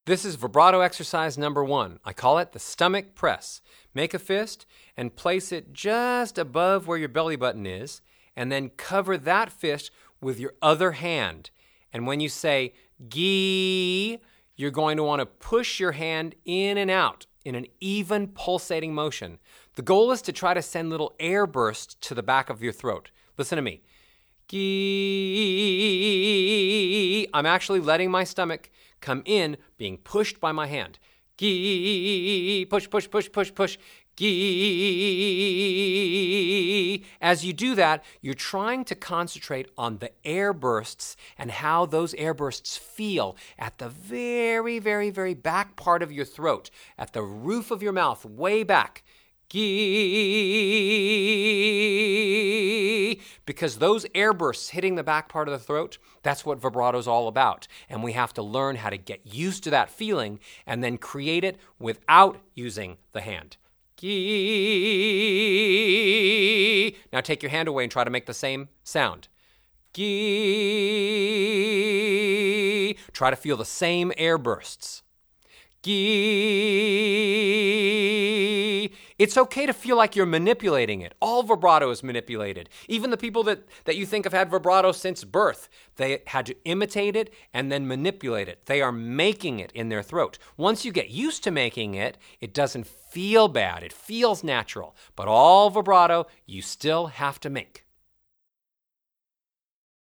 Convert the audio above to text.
This is vibrato exercise number 1. I call it the stomach press. Make a fist and place it just above where your belly button is, and then cover that fist with your other hand. And when you say gi, you're going to want to push your hand in and out in an even pulsating motion. The goal is to try to send little air bursts to the back of your throat. Listen to me. Gi. I'm actually letting my stomach come in, being pushed by my hand. Gi. Push, push, push, push, push. Gi. As you do that, you're trying to concentrate on the air bursts and how those air bursts feel at the very, very, very back part of your throat, at the roof of your mouth, way back. Gi. Because those air bursts hitting the back part of the throat, that's what vibrato is all about. And we have to learn how to get used to that feeling and then create it without using the hand. Gi. Now take your hand away and try to make the same sound. Gi. Try to feel the same air bursts. Gi. It's okay to feel like you're manipulating it. All vibrato is manipulated. Even the people that you think have had vibrato since birth, they had to imitate it and then manipulate it. They are making it in their throat. Once you get used to making it, it doesn't feel bad. It feels natural. But all vibrato, you still have to make.